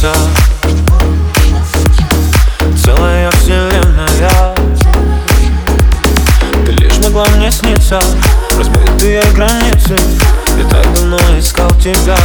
снится целая вселенная. Ты лишь могла мне сниться, размытые границы. Я так давно искал тебя.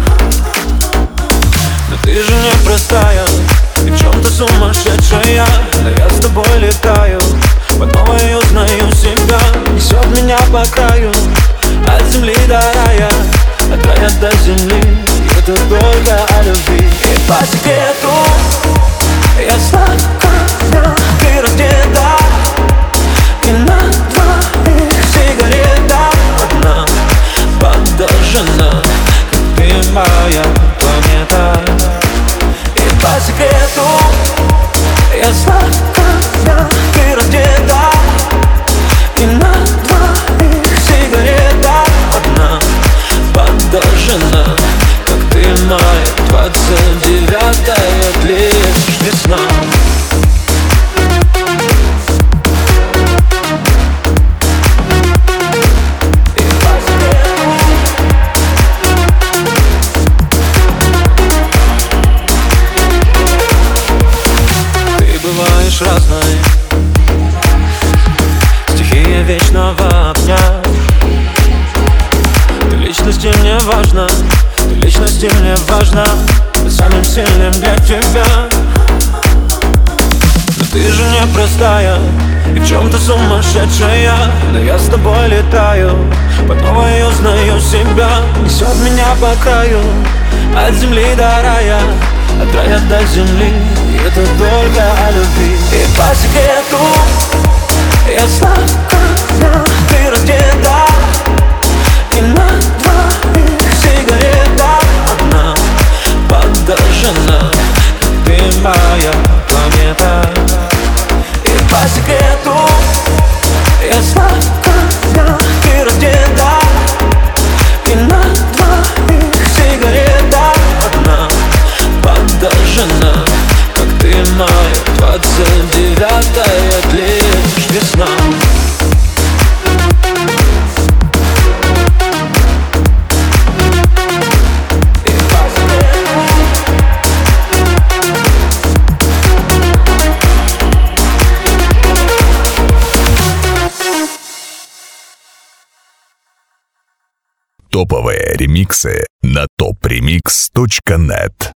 Но ты же не простая и в чем-то сумасшедшая. Но я с тобой летаю, по новой узнаю себя. Несет меня по краю, от земли до рая, от рая до земли. И это только о любви. И по секрету я знаю, ты раздета, и на твоих сигаретах одна подожжена, как ты моя планета. И по секрету я знаю, ты раздета, и на твоих сигаретах одна подожжена, как ты моя 29-я лишь весна. Разной стихия вечного огня. Ты личности мне важна, ты личности мне важна. Ты самым сильным для тебя. Но ты же не простая и в чем-то сумасшедшая. Но я с тобой летаю, по новой узнаю себя. Несет меня по краю, от земли до рая, от рая до земли. И это только о любви. И по секрету я знаю, ты раздета, и на твоих сигаретах одна подожжена, как ты моя планета. И по секрету я знаю, ты раздета, и на твоих сигаретах одна подожжена, как ты моя 29-я лишь весна. Топовые ремиксы на topremix.net.